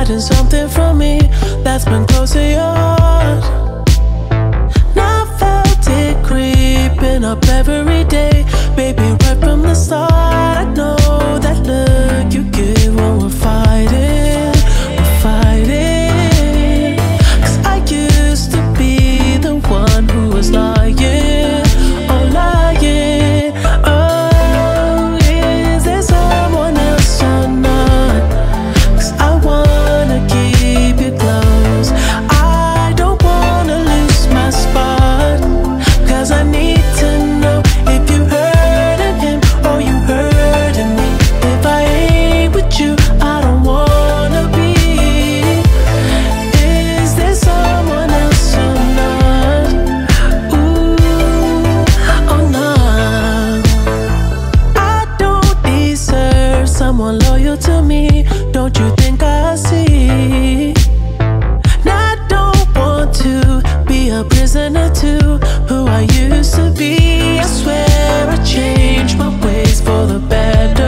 hiding something from me that's been close to yours. And I felt it creeping up every day, baby, right from the start. I know that look you give when we're fighting, we're fighting. 'Cause I used to be the one who was lying, oh lying. Oh, is there someone else or not? 'Cause I wanna keep you close. I don't wanna lose my spot, 'cause I need to know if you hurting him or you hurting me. If I ain't with you, I don't wanna be. Is there someone else or not? Ooh, oh no. I don't deserve someone loyal to me. Don't you think I see? And I don't want to be a prisoner to who I used to be. I swear I changed my ways for the better.